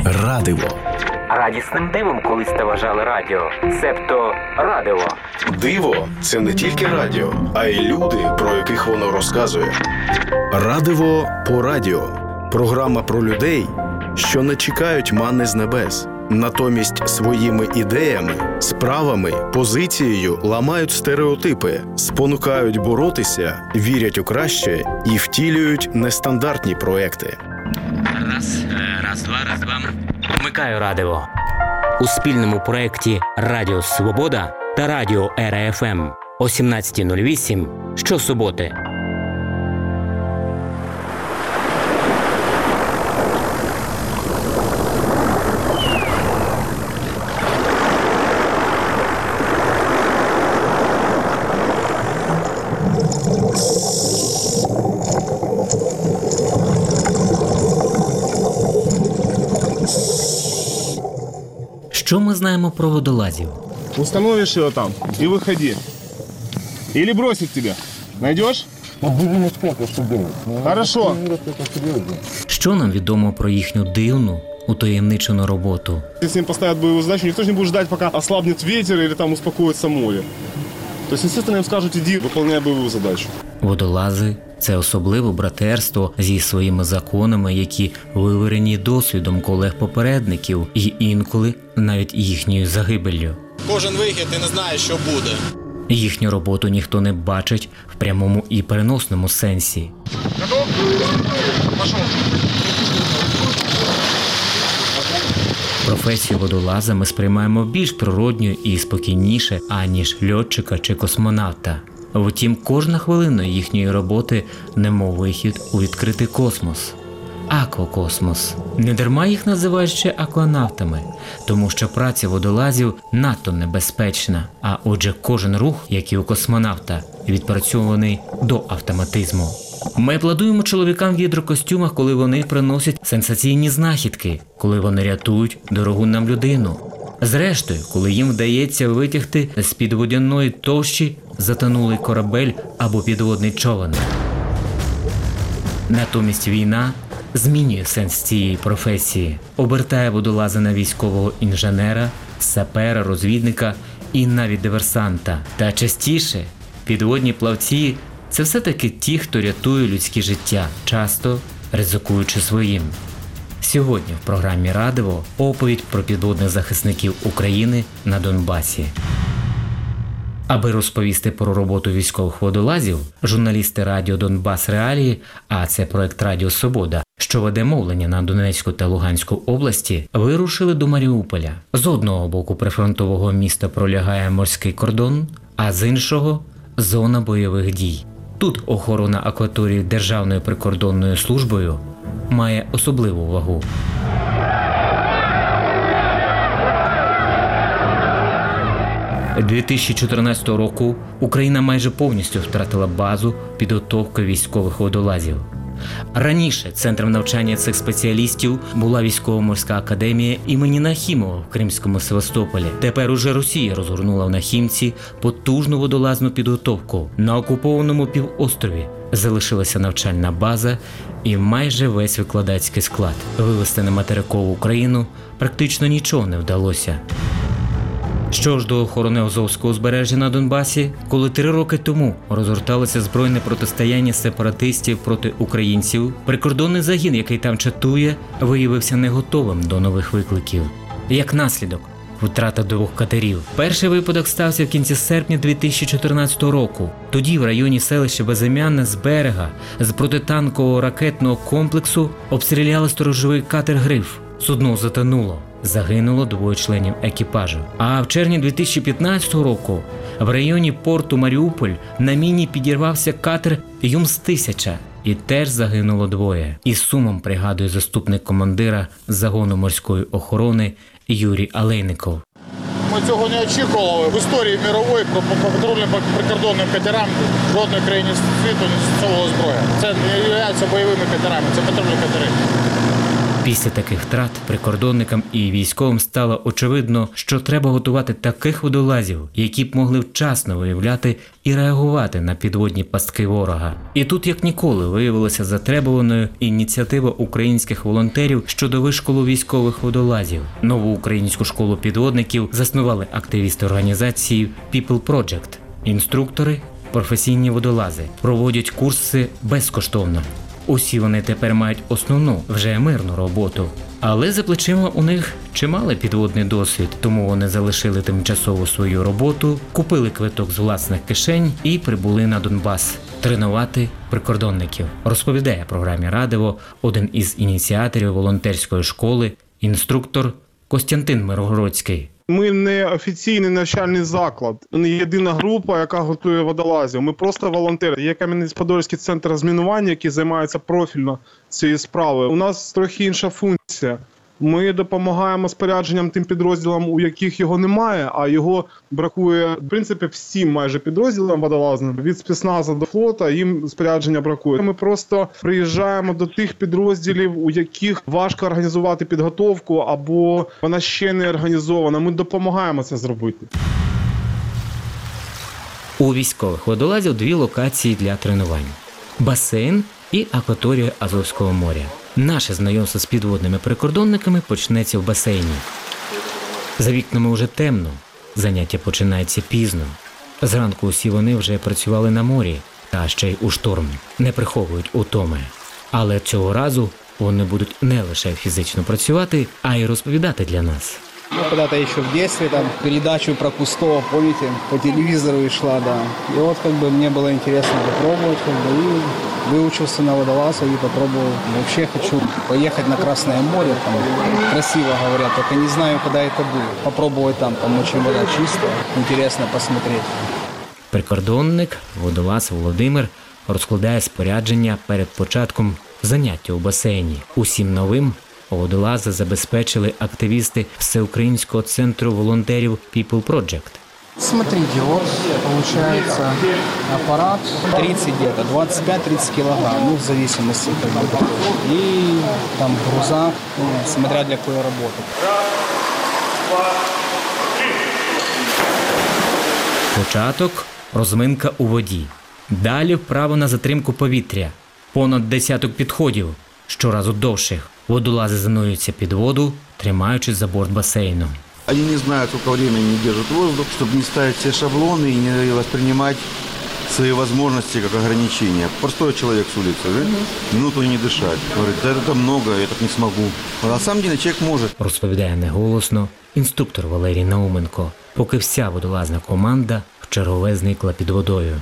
Радиво. Радісним дивом колись та вважали радіо, себто радиво. Диво – це не тільки радіо, а й люди, про яких воно розказує. Радиво по радіо. Програма про людей, що не чекають манни з небес. Натомість своїми ідеями, справами, позицією ламають стереотипи, спонукають боротися, вірять у краще і втілюють нестандартні проекти. Раз, два. Вмикаю радиво. У спільному проєкті «Радіо Свобода» та «Радіо РФМ» о 17:08 щосуботи. Що ми знаємо про водолазів? Установишь его там и выходи. Или бросить тебя. Найдешь? Хорошо. Що нам відомо про їхню дивну, утаємничену роботу? Если им поставят боевую задачу, никто же не будет ждать, пока ослабнет ветер или там успокоится море. То есть, естественно, им скажут, иди, выполняй боевую задачу. Водолази – це особливе братерство зі своїми законами, які виверені досвідом колег-попередників і інколи навіть їхньою загибеллю. Кожен вихід ти не знаєш, що буде. Їхню роботу ніхто не бачить в прямому і переносному сенсі. Готов? Пошел. Професію водолаза ми сприймаємо більш природньо і спокійніше, аніж льотчика чи космонавта. Втім, кожна хвилина їхньої роботи немов вихід у відкритий космос. Аквакосмос. Недарма їх називають ще акванавтами, тому що праця водолазів надто небезпечна, а отже кожен рух, як і у космонавта, відпрацьований до автоматизму. Ми аплодуємо чоловікам в гідрокостюмах, коли вони приносять сенсаційні знахідки, коли вони рятують дорогу нам людину. Зрештою, коли їм вдається витягти з-під водяної товщі затонулий корабель або підводний човен. Натомість війна змінює сенс цієї професії, обертає водолаза на військового інженера, сапера, розвідника і навіть диверсанта. Та частіше підводні плавці – це все-таки ті, хто рятує людське життя, часто ризикуючи своїм. Сьогодні в програмі «Радиво» оповідь про підводних захисників України на Донбасі. Аби розповісти про роботу військових водолазів, журналісти радіо «Донбас Реалії», а це проект «Радіо Свобода», що веде мовлення на Донецьку та Луганську області, вирушили до Маріуполя. З одного боку прифронтового міста пролягає морський кордон, а з іншого – зона бойових дій. Тут охорона акваторії Державною прикордонною службою має особливу вагу. З 2014 року Україна майже повністю втратила базу підготовки військових водолазів. Раніше центром навчання цих спеціалістів була військово-морська академія імені Нахімова в Кримському Севастополі. Тепер уже Росія розгорнула в Нахімці потужну водолазну підготовку. На окупованому півострові залишилася навчальна база і майже весь викладацький склад. Вивести на материкову Україну практично нічого не вдалося. Що ж до охорони Азовського узбережжя на Донбасі, коли 3 роки тому розгорталося збройне протистояння сепаратистів проти українців, прикордонний загін, який там чатує, виявився не готовим до нових викликів. Як наслідок – втрата 2 катерів. Перший випадок стався в кінці серпня 2014 року. Тоді в районі селища Безім'яне з берега з протитанкового ракетного комплексу обстріляли сторожовий катер «Гриф». Судно затонуло. Загинуло 2 членів екіпажу. А в червні 2015 року в районі порту Маріуполь на міні підірвався катер «Юмс-1000» і теж загинуло 2. Із сумом пригадує заступник командира загону морської охорони Юрій Алейников. Ми цього не очікували. В історії мірової по патрульним прикордонним катерам в жодній країні світу не застосовувала зброя. Це не є бойовими катерами, це патрульні катери. Після таких втрат прикордонникам і військовим стало очевидно, що треба готувати таких водолазів, які б могли вчасно виявляти і реагувати на підводні пастки ворога. І тут як ніколи виявилася затребуваною ініціатива українських волонтерів щодо вишколу військових водолазів. Нову українську школу підводників заснували активісти організації People Project. Інструктори, професійні водолази, проводять курси безкоштовно. Усі вони тепер мають основну, вже мирну роботу. Але за плечима у них чималий підводний досвід, тому вони залишили тимчасово свою роботу, купили квиток з власних кишень і прибули на Донбас тренувати прикордонників. Розповідає програмі «Радиво» один із ініціаторів волонтерської школи, інструктор Костянтин Миргородський. Ми не офіційний навчальний заклад, не єдина група, яка готує водолазів. Ми просто волонтери. Є Кам'янець-Подільський центр розмінування, який займається профільно цією справою. У нас трохи інша функція. Ми допомагаємо спорядженням тим підрозділам, у яких його немає, а його бракує, в принципі, всім майже підрозділам водолазним. Від спецназу до флота їм спорядження бракує. Ми просто приїжджаємо до тих підрозділів, у яких важко організувати підготовку, або вона ще не організована. Ми допомагаємо це зробити. У військових водолазів дві локації для тренувань – басейн і акваторія Азовського моря. Наше знайомство з підводними прикордонниками почнеться в басейні. За вікнами уже темно, заняття починається пізно. Зранку усі вони вже працювали на морі, та ще й у шторм, не приховують утоми. Але цього разу вони будуть не лише фізично працювати, а й розповідати для нас. Когда-то еще в детстве там передачу про Кустова, помните, по телевизору шла, да. И вот мне было интересно попробовать, и выучился на водолаза и попробовал. Вообще хочу поехать на Красное море, там красиво говорят, только не знаю, когда это будет. Попробовать там очень вода чистая, интересно посмотреть. Прикордонник, водолаз Володимир розкладає спорядження перед початком заняття у басейні. Усім новим водолази забезпечили активісти Всеукраїнського центру волонтерів People Project. Смотрите, вот получается аппарат 30 где-то, 25-30 килограмм, ну в зависимости и там груза, смотря для какой работы. Початок – розминка у воді. Далі вправо на затримку повітря. Понад десяток підходів, щоразу довших. Водолази занурюються під воду, тримаючись за борт басейну. Они не знают, сколько времени они держат воздух, чтобы не ставить все шаблоны и не воспринимать свои возможности как ограничения. Простой человек с улицы, минуту не дышать. Говорит, да это много, я так не смогу. А на самом деле человек может. Розповідає неголосно інструктор Валерій Науменко, поки вся водолазна команда вчергове зникла під водою.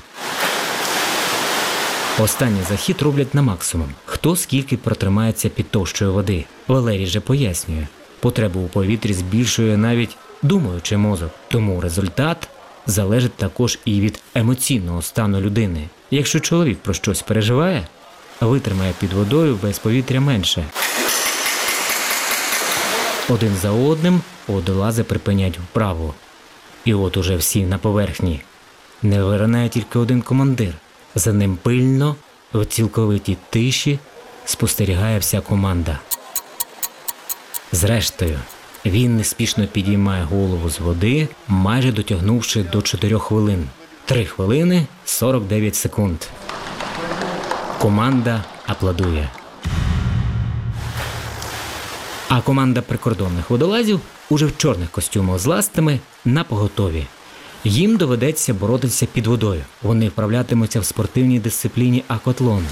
Останній захід роблять на максимум. Хто скільки протримається під товщою води. Валерій же пояснює, потребу у повітрі збільшує навіть думаючий мозок. Тому результат залежить також і від емоційного стану людини. Якщо чоловік про щось переживає, витримає під водою без повітря менше. Один за одним водолази припиняють вправу. І от уже всі на поверхні. Не виринає тільки один командир. За ним пильно, в цілковитій тиші, спостерігає вся команда. Зрештою, він неспішно підіймає голову з води, майже дотягнувши до 4 хвилин. 3 хвилини 49 секунд. Команда аплодує. А команда прикордонних водолазів уже в чорних костюмах з ластами напоготові. Їм доведеться боротися під водою. Вони вправлятимуться в спортивній дисципліні акватлон.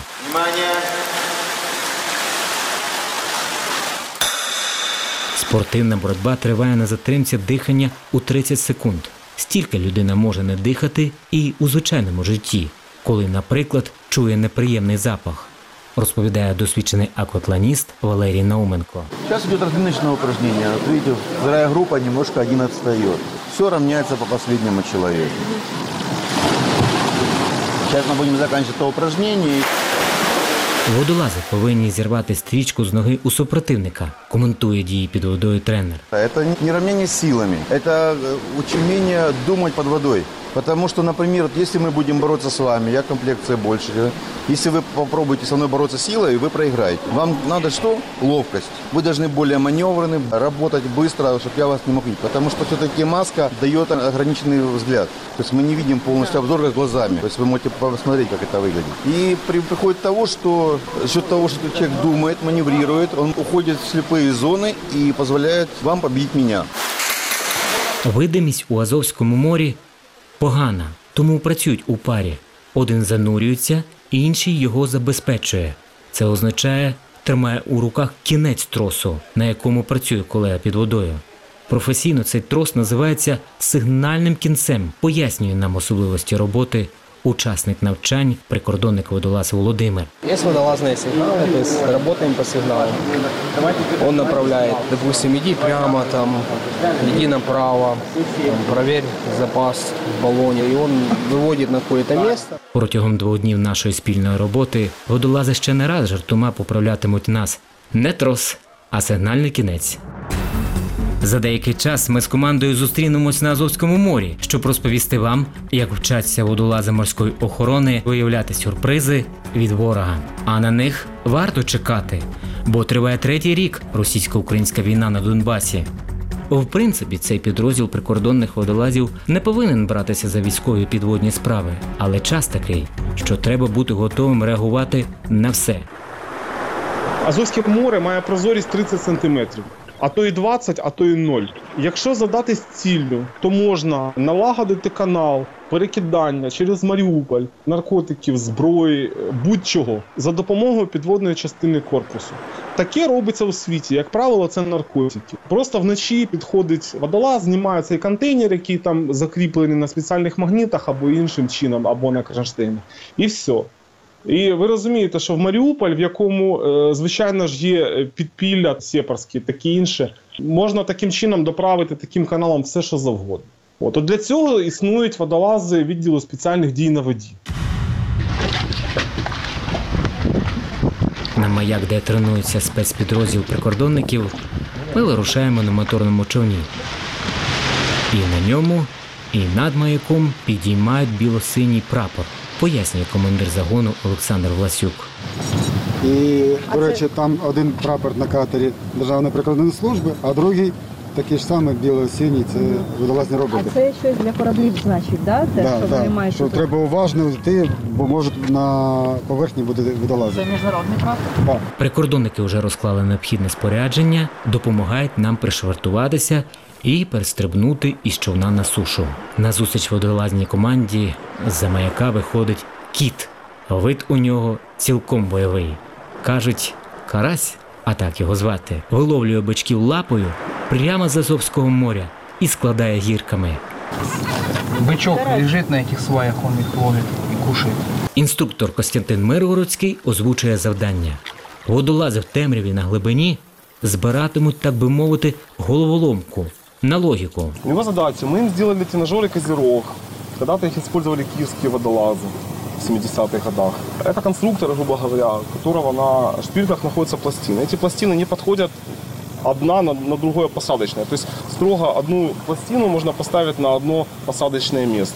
Спортивна боротьба триває на затримці дихання у 30 секунд. Стільки людина може не дихати і у звичайному житті, коли, наприклад, чує неприємний запах, розповідає досвідчений акватлоніст Валерій Науменко. Сейчас идет разминочное упражнение. Вот видите, вторая группа немножко один отстает. Все равняется по последнему человеку. Сейчас мы будем заканчивать это упражнение. Водолази повинні зірвати стрічку з ноги у супротивника, коментує дії під водою тренер. Это не равнение силами, это умение думать под водой. Потому что, например, вот если мы будем бороться с вами, я комплекция больше. Да? Если вы попробуете со мной бороться силой, вы проиграете. Вам надо что? Ловкость. Вы должны более маневренным, работать быстро, чтобы я вас не мог видеть. Потому что все-таки маска дает ограниченный взгляд. То есть мы не видим полностью обзор как глазами. То есть вы можете посмотреть, как это выглядит. И приходит того, что за счет того, что человек думает, маневрирует, он уходит в слепые зоны и позволяет вам победить меня. Видимість у Азовському морі погана, тому працюють у парі. Один занурюється, інший його забезпечує. Це означає, тримає у руках кінець тросу, на якому працює колега під водою. Професійно цей трос називається сигнальним кінцем, пояснює нам особливості роботи учасник навчань, прикордонник водолаз Володимир. Есть водолазные сигналы, то есть работаем по сигналам. Он направляет, допустим, иди прямо, там, иди направо, там, проверь запас в баллоне, и он выводит на какое-то место. Протягом 2 днів нашої спільної роботи водолази ще не раз жартома поправлятимуть нас. Не трос, а сигнальний кінець. За деякий час ми з командою зустрінемось на Азовському морі, щоб розповісти вам, як вчаться водолази морської охорони виявляти сюрпризи від ворога. А на них варто чекати, бо триває 3-й рік російсько-українська війна на Донбасі. В принципі, цей підрозділ прикордонних водолазів не повинен братися за військові підводні справи, але час такий, що треба бути готовим реагувати на все. Азовське море має прозорість 30 см. А то і 20, а то і 0. Якщо задатись ціллю, то можна налагодити канал, перекидання через Маріуполь, наркотиків, зброї, будь-чого, за допомогою підводної частини корпусу. Таке робиться у світі, як правило, це наркотики. Просто вночі підходить водолаз, знімає цей контейнер, який там закріплений на спеціальних магнітах або іншим чином, або на кронштейнах. І все. І ви розумієте, що в Маріуполь, в якому, звичайно ж, є підпілля сепарські, таке інше, можна таким чином доправити таким каналом все, що завгодно. От для цього існують водолази відділу спеціальних дій на воді. На маяк, де тренується спецпідрозділ прикордонників, ми вирушаємо на моторному човні. І на ньому, і над маяком підіймають біло-синій прапор, пояснює командир загону Олександр Власюк. І, до речі, там один прапор на катері Державної прикордонної служби, а другий такий ж самий біло-синій, це водолазні роботи. А це щось для кораблів значить, да? Те, да, що вони мають що тут? треба уважно йти, бо можуть на поверхні бути водолази. Це міжнародний прапор? Так. Прикордонники вже розклали необхідне спорядження, допомагають нам пришвартуватися і перестрибнути із човна на сушу. Назустріч водолазній команді з-за маяка виходить кіт. Вид у нього цілком бойовий. Кажуть, карась, а так його звати, виловлює бичків лапою прямо з Азовського моря і складає гірками. Бычок лежит на этих сваях, он их ловит и кушает. Інструктор Костянтин Миргородський озвучує завдання. Водолази в темряві на глибині збиратимуть, так би мовити, головоломку на логіку. Его задача, мы им сделали тренажеры «Козерог». Когда-то их использовали киевские водолазы в 70-х годах. Это конструктор, грубо говоря, у которого на шпильках находятся пластины. Эти пластины не подходят одна на другое посадочное. То есть строго одну пластину можно поставить на одно посадочное место.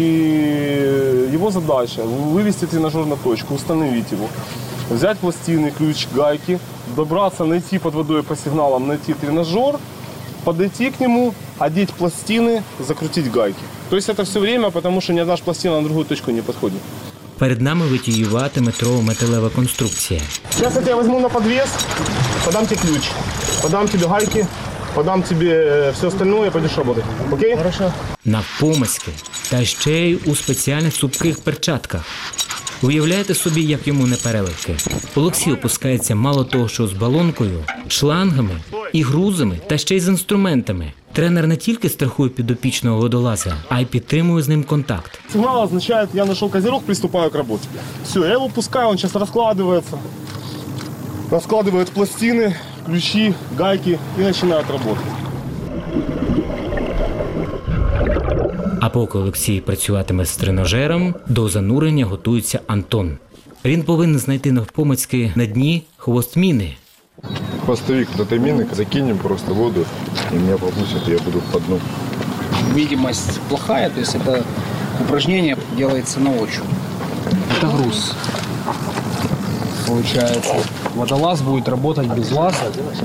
И его задача вывести тренажер на точку, установить его, взять пластины, ключ, гайки, добраться, найти под водой по сигналам, найти тренажер, подойти к нему, одеть пластины, закрутить гайки. То есть это все время, потому что ни одна пластина на другую точку не подходит. Перед нами витіювати метрово-металева конструкція. Сейчас я тебя возьму на подвес, подам тебе ключ, подам тебе гайки, подам тебе все остальное, пойдешь работать. Окей? Хорошо. Навпомацьки, та ще й у спеціальних цупких перчатках. Уявляєте собі, як йому не переливки. Олексій опускається мало того, що з балонкою, шлангами і грузами, та ще й з інструментами. Тренер не тільки страхує підопічного водолаза, а й підтримує з ним контакт. Сигнал означает, я нашел козерог, приступаю к работе. Все, я его пускаю, он сейчас раскладывается. Раскладывает пластины, ключи, гайки и начинает работать. А поки Олексій працюватиме з тренажером, до занурення готується Антон. Він повинен знайти навпомацьки на дні хвост міни. Хвостовик до этой мины закинем просто в воду, и меня пропустят, и я буду по дну. Видимость плохая, то есть это упражнение делается на ощупь. Это груз. Получается, водолаз будет работать без лаза.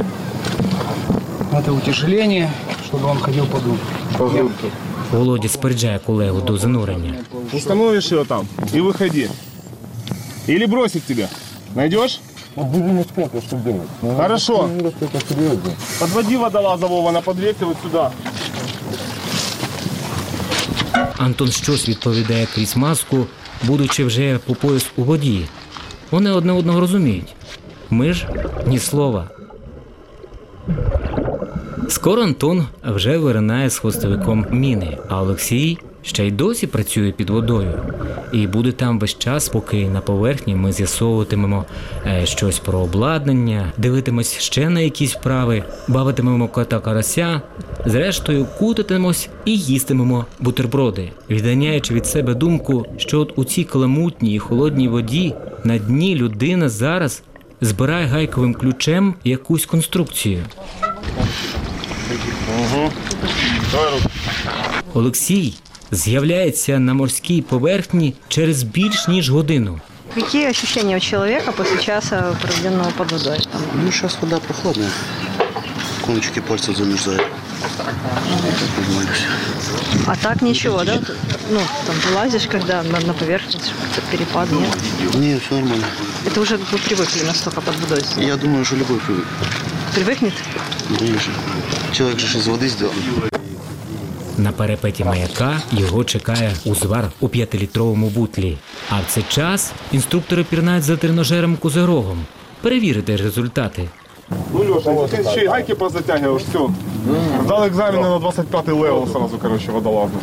Это утяжеление, чтобы он ходил по дну. По грунту. Володя споряджає колегу до занурення. Установишь его там и выходи. Или бросить тебя. Найдешь? Что делать? Хорошо. Подводи водолаза, Вова, на подвеске вот сюда. Антон щось відповідає крізь маску, будучи вже по пояс у воді. Вони одне одного розуміють. Ми ж ні слова. Скоро Антон вже виринає з хвостовиком міни, а Олексій ще й досі працює під водою. І буде там весь час, поки на поверхні ми з'ясовуватимемо щось про обладнання, дивитимось ще на якісь вправи, бавитимемо кота карася, зрештою кутатимось і їстимемо бутерброди, відганяючи від себе думку, що от у цій каламутній і холодній воді на дні людина зараз збирає гайковим ключем якусь конструкцію. Олексій з'являється на морській поверхні через більш ніж годину. Какие ощущения у человека после часа, проведенного под водой? Ну, сейчас вода прохладная. Кончики пальцев замерзают. А так ничего, да? Ну, там вылазишь, когда на поверхность, перепад, нет? Не, все нормально. Это уже вы привыкли настолько под водой? Я думаю, что любой привык. Привыкнет? Конечно. Человек же из воды сделан. На перепеті маяка його чекає узвар у 5-літровому бутлі. А в цей час інструктори пірнають за тренажером Козирогом. Перевірити результати. Ну, Леша, ты еще и гайки позатягиваешь, все. Сдал экзамены на 25-й левел сразу, короче, водолазный.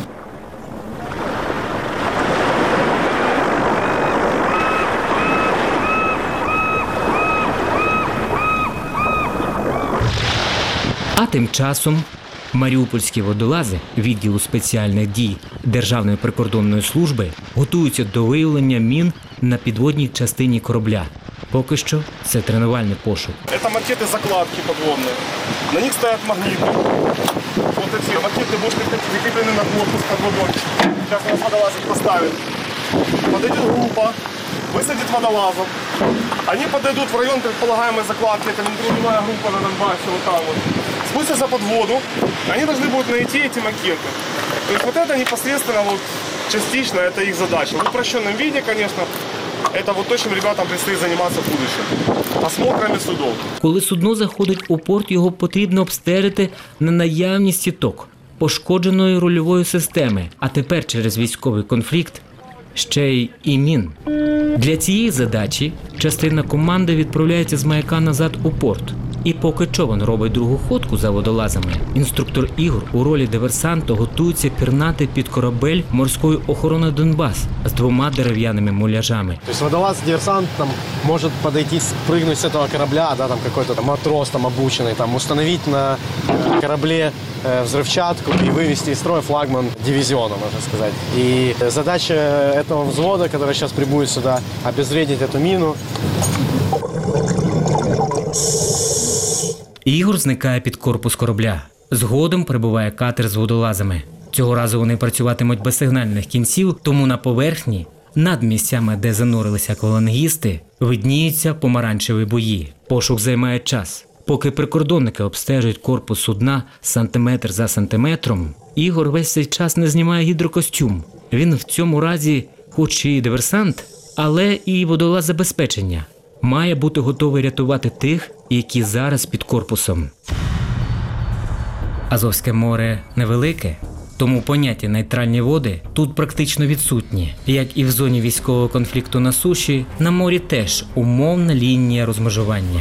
А тим часом маріупольські водолази відділу спеціальних дій Державної прикордонної служби готуються до виявлення мін на підводній частині корабля. Поки що це тренувальний пошук. Это макеты-закладки подводные. На них стоят магниты. Вот эти макеты будут прикреплены на корпус под водой. Сейчас нас водолазик поставит. Подойдет группа, высадит водолазов. Они подойдут в район предполагаемой закладки. Это недружная группа на Донбассе, вот там вот. Спустятся под воду. Они должны будут найти эти макеты. То есть вот это непосредственно, вот, частично, это их задача. В упрощенном виде, конечно, это вот то, чем ребятам предстоит заниматься в будущем. Осмотрами судов. Коли судно заходить у порт, його потрібно обстежити на наявність сіток, пошкодженої рульової системи, а тепер через військовий конфлікт ще й мін. Для цієї задачі частина команди відправляється з маяка назад у порт. І поки човен робить другу ходку за водолазами, інструктор Ігор у ролі диверсанта готується пірнати під корабель морської охорони Донбас з 2 дерев'яними муляжами. То есть водолаз-диверсант там может подойти, прыгнуть с этого корабля, да, там какой-то там матрос там обученный, там установить на корабле взрывчатку и вывести из строя флагман дивизиона, можно сказать. И задача этого взвода, который сейчас прибудет сюда, обезвредить эту мину. Ігор зникає під корпус корабля. Згодом прибуває катер з водолазами. Цього разу вони працюватимуть без сигнальних кінців, тому на поверхні, над місцями, де занурилися аквалангісти, видніються помаранчеві бої. Пошук займає час. Поки прикордонники обстежують корпус судна сантиметр за сантиметром, Ігор весь цей час не знімає гідрокостюм. Він в цьому разі хоч і диверсант, але і водолаз забезпечення. Має бути готовий рятувати тих, які зараз під корпусом. Азовське море невелике, тому поняття «нейтральні води» тут практично відсутні. Як і в зоні військового конфлікту на суші, на морі теж умовна лінія розмежування.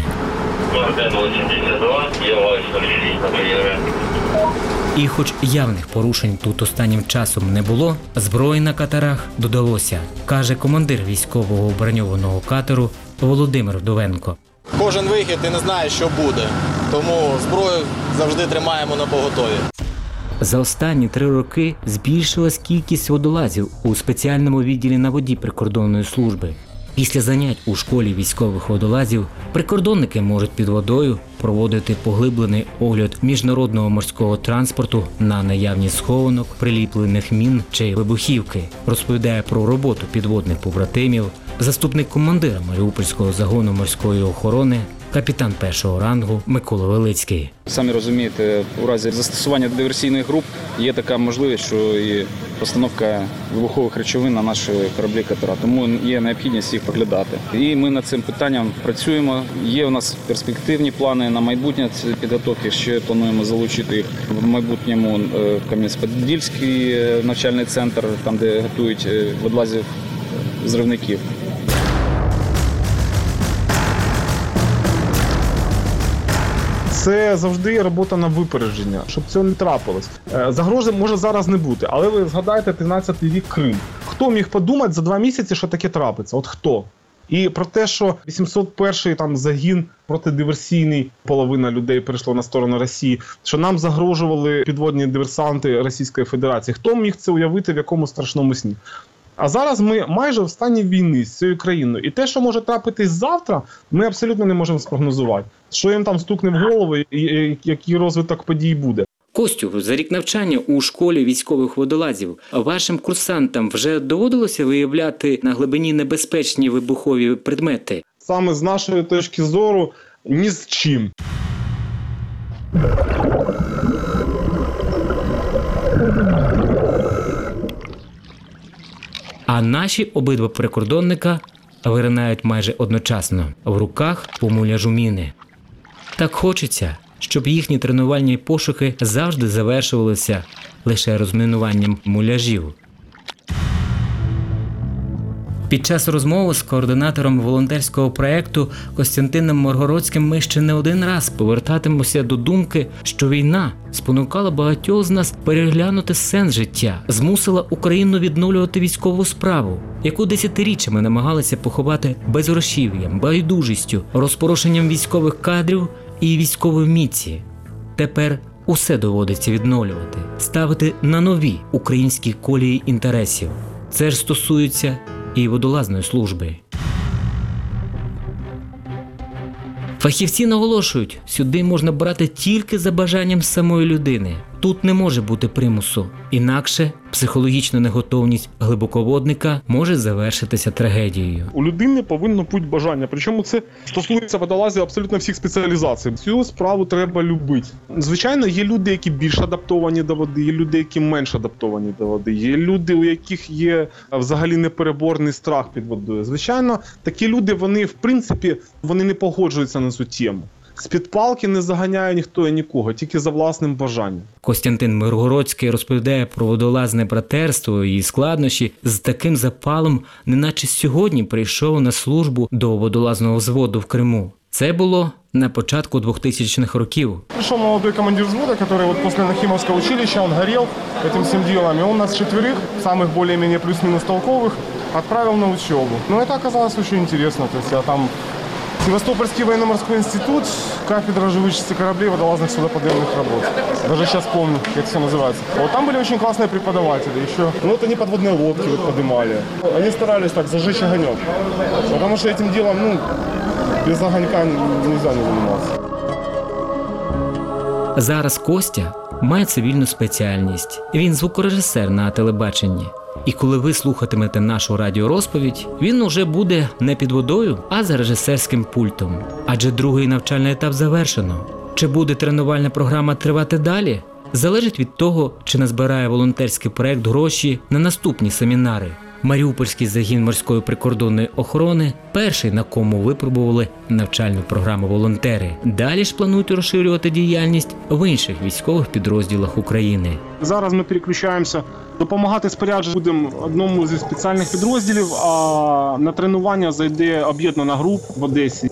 І хоч явних порушень тут останнім часом не було, зброї на катерах додалося, каже командир військового броньованого катеру Володимир Вдовенко. Кожен вихід ти не знаєш, що буде, тому зброю завжди тримаємо на поготові. За останні 3 роки збільшилась кількість водолазів у спеціальному відділі на воді прикордонної служби. Після занять у школі військових водолазів прикордонники можуть під водою проводити поглиблений огляд міжнародного морського транспорту на наявність схованок, приліплених мін чи вибухівки. Розповідає про роботу підводних побратимів заступник командира Маріупольського загону морської охорони, капітан першого рангу Микола Велицький. Самі розумієте, у разі застосування диверсійних груп є така можливість, що і постановка вибухових речовин на наші кораблі-катера. Тому є необхідність їх поглядати. І ми над цим питанням працюємо. Є у нас перспективні плани на майбутнє підготовки. Ще плануємо залучити їх в майбутньому Кам'янець-Подільський навчальний центр, там де готують водолазів-зривників. Це завжди робота на випередження, щоб цього не трапилось. Загрози може зараз не бути, але ви згадайте 13-й рік Крим. Хто міг подумати за 2 місяці, що таке трапиться? От хто? І про те, що 801-й там загін протидиверсійний, половина людей перейшло на сторону Росії, що нам загрожували підводні диверсанти Російської Федерації. Хто міг це уявити в якому страшному сні? А зараз ми майже в стані війни з цією країною. І те, що може трапитись завтра, ми абсолютно не можемо спрогнозувати. Що їм там стукне в голову і який розвиток подій буде. Костю, за рік навчання у школі військових водолазів вашим курсантам вже доводилося виявляти на глибині небезпечні вибухові предмети? Саме з нашої точки зору, ні з чим. А наші обидва прикордонника виринають майже одночасно в руках по муляжу міни. Так хочеться, щоб їхні тренувальні пошуки завжди завершувалися лише розмінуванням муляжів. Під час розмови з координатором волонтерського проєкту Костянтином Миргородським ми ще не один раз повертатимемося до думки, що війна спонукала багатьох з нас переглянути сенс життя, змусила Україну відновлювати військову справу, яку десятиріччями намагалися поховати безгрошів'ям, байдужістю, розпорошенням військових кадрів і військової міці. Тепер усе доводиться відновлювати, ставити на нові українські колії інтересів. Це ж стосується і водолазної служби. Фахівці наголошують, сюди можна брати тільки за бажанням самої людини. Тут не може бути примусу. Інакше психологічна неготовність глибоководника може завершитися трагедією. У людини повинно бути бажання. Причому це стосується водолазів абсолютно всіх спеціалізацій. Цю справу треба любити. Звичайно, є люди, які більш адаптовані до води, є люди, які менш адаптовані до води, є люди, у яких є взагалі непереборний страх під водою. Звичайно, такі люди, вони в принципі, вони не погоджуються на цю тему. З-під палки не заганяє ніхто і нікого, тільки за власним бажанням. Костянтин Миргородський розповідає про водолазне братерство і складнощі з таким запалом, неначе сьогодні прийшов на службу до водолазного взводу в Криму. Це було на початку 2000-х років. Пришел молодой командир взвода, который вот после Нахимовского училища, он горел этим всем делом. И он нас 4, самых более-менее плюс-минус толковых, отправил на учебу. Но это оказалось очень интересно. То есть там Севастопольский военно-морской институт, кафедра живучести кораблей, водолазных судоподъемных работ. Даже сейчас помню, как все называется. Вот там были очень классные преподаватели еще. Ну вот они подводные лодки вот поднимали. Они старались так зажечь огонек. Потому что этим делом, без огонька нельзя не заниматься. Зараз Костя має цивільну спеціальність. Він звукорежисер на телебаченні. І коли ви слухатимете нашу радіорозповідь, він уже буде не під водою, а за режисерським пультом. Адже другий навчальний етап завершено. Чи буде тренувальна програма тривати далі? Залежить від того, чи назбирає волонтерський проєкт гроші на наступні семінари. Маріупольський загін морської прикордонної охорони – перший, на кому випробували навчальну програму волонтери. Далі ж планують розширювати діяльність в інших військових підрозділах України. Зараз ми переключаємося. Допомагати спорядженню будемо одному зі спеціальних підрозділів, а на тренування зайде об'єднана група в Одесі.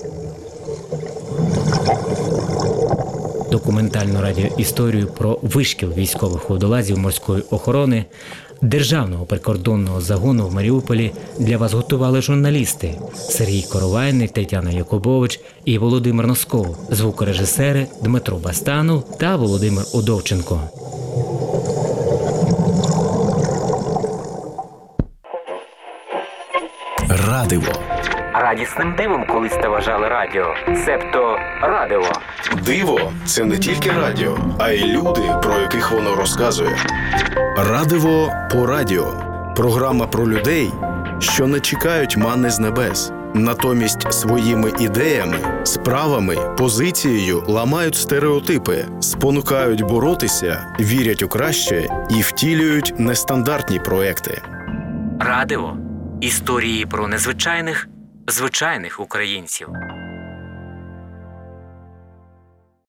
Документальну радіоісторію про вишкіл військових водолазів морської охорони Державного прикордонного загону в Маріуполі для вас готували журналісти Сергій Коровайний, Тетяна Якубович і Володимир Носков, звукорежисери Дмитро Бастанов та Володимир Удовченко. Радиво. Радісним дивом колись та вважали радіо, себто радиво. Диво – це не тільки радіо, а й люди, про яких воно розказує. Радиво по радіо. Програма про людей, що не чекають манни з небес. Натомість своїми ідеями, справами, позицією ламають стереотипи, спонукають боротися, вірять у краще і втілюють нестандартні проекти. Радиво. Історії про незвичайних, звичайних українців.